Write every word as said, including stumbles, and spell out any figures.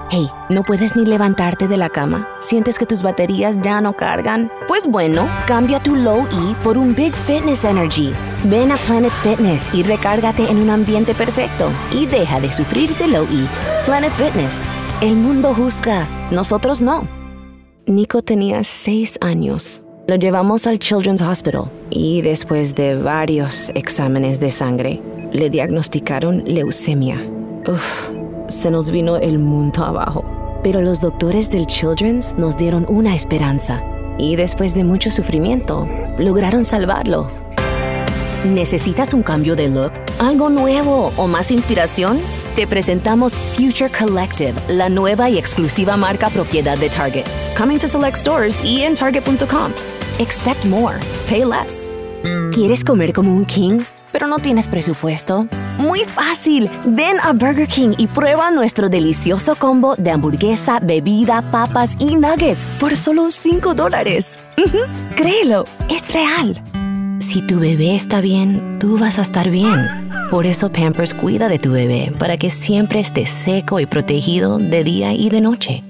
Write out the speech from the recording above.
Hey, ¿no puedes ni levantarte de la cama? ¿Sientes que tus baterías ya no cargan? Pues bueno, cambia tu Low E por un Big Fitness Energy. Ven a Planet Fitness y recárgate en un ambiente perfecto. Y deja de sufrir de Low E. Planet Fitness. El mundo juzga, nosotros no. Nico tenía seis años. Lo llevamos al Children's Hospital y después de varios exámenes de sangre, le diagnosticaron leucemia. Uf. Se nos vino el mundo abajo. Pero los doctores del Children's nos dieron una esperanza. Y después de mucho sufrimiento, lograron salvarlo. ¿Necesitas un cambio de look? ¿Algo nuevo o más inspiración? Te presentamos Future Collective, la nueva y exclusiva marca propiedad de Target. Coming to select stores y en target punto com. Expect more. Pay less. ¿Quieres comer como un king, pero no tienes presupuesto? Muy fácil. Ven a Burger King y prueba nuestro delicioso combo de hamburguesa, bebida, papas y nuggets por solo cinco dólares. Créelo, es real. Si tu bebé está bien, tú vas a estar bien. Por eso Pampers cuida de tu bebé para que siempre esté seco y protegido de día y de noche.